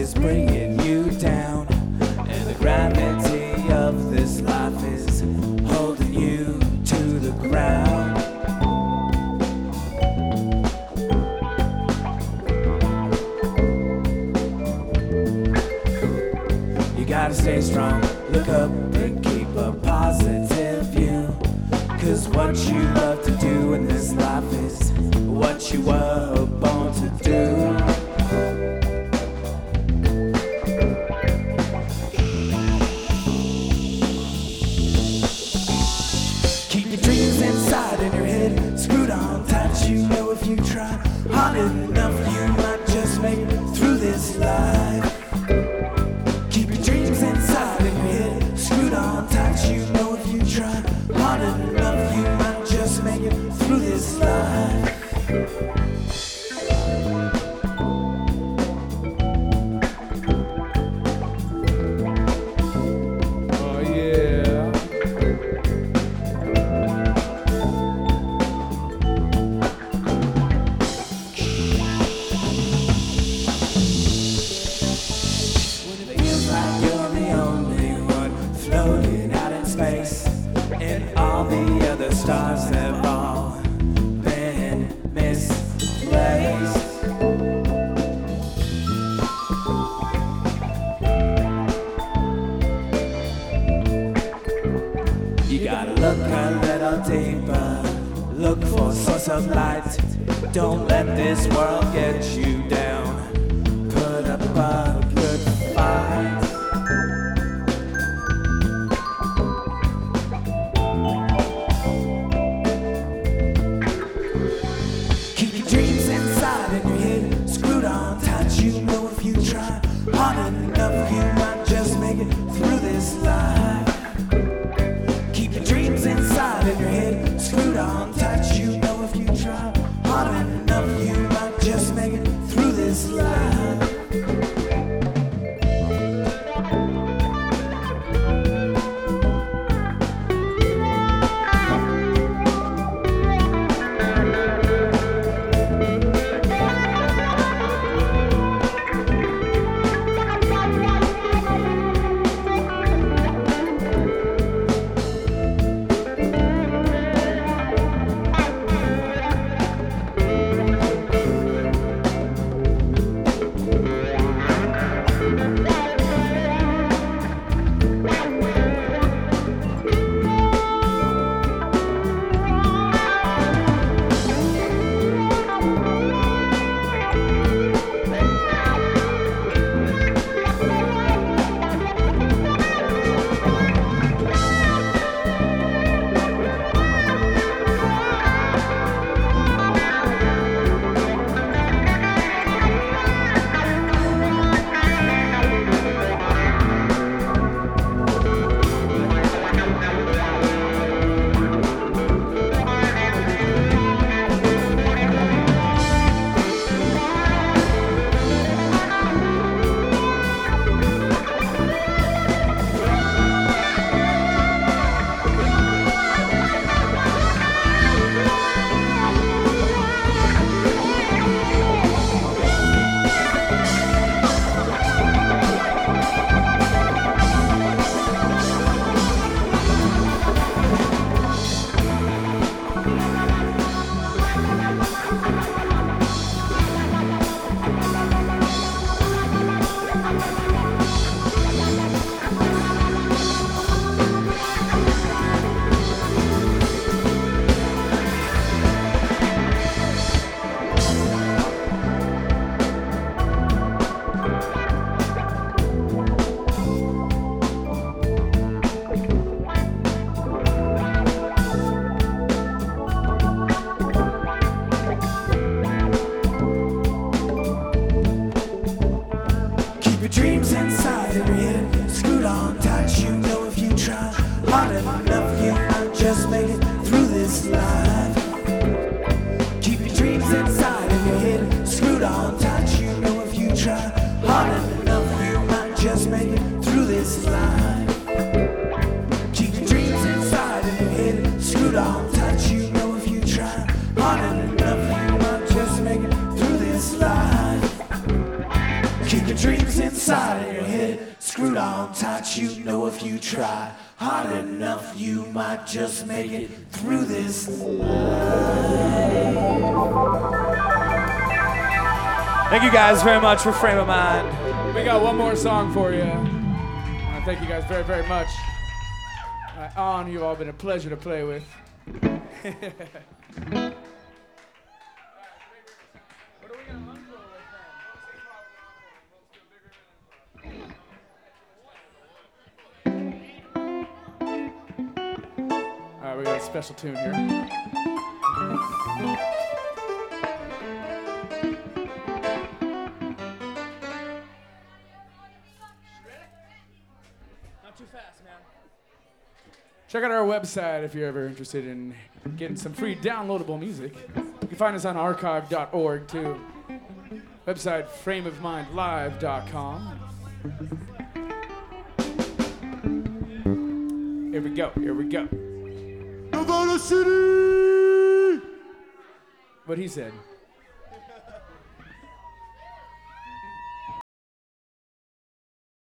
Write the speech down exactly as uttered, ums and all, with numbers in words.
is bringing you down, and the gravity of this life is holding you to the ground. You gotta stay strong, look up and keep a positive view, 'cause what you love to do in this life is what you were born to do. Keep your dreams inside in your head, screwed on tight. You know if you try hard enough, you might just make it through this life. Keep your dreams inside in your head, screwed on tight. You know if you try hard enough, you might just make it through this life. Oh yeah. When it feels like you're the only one floating out in space, and all the other stars have all been misplaced. You gotta look a little deeper, look for a source of light. Don't let this world get you down, put up a good fight. Keep your dreams inside in your head, screwed on tight. You know if you try hard enough, you might just make it through this life. Keep your dreams inside in your head, screwed on tight. You know if you try hard enough, you might just make it through this life. dreams inside of your head screwed on tight. You know if you try hard enough, you might just make it through this life. Thank you guys very much for Frame of Mind. We got one more song for you. Uh, thank you guys very, very much. Uh, On, you've all been a pleasure to play with. All right, we got a special tune here. Too fast, man. Check out our website if you're ever interested in getting some free downloadable music. You can find us on archive dot org too. Website frame of mind live dot com. Here we go, here we go. Nevada City! What he said.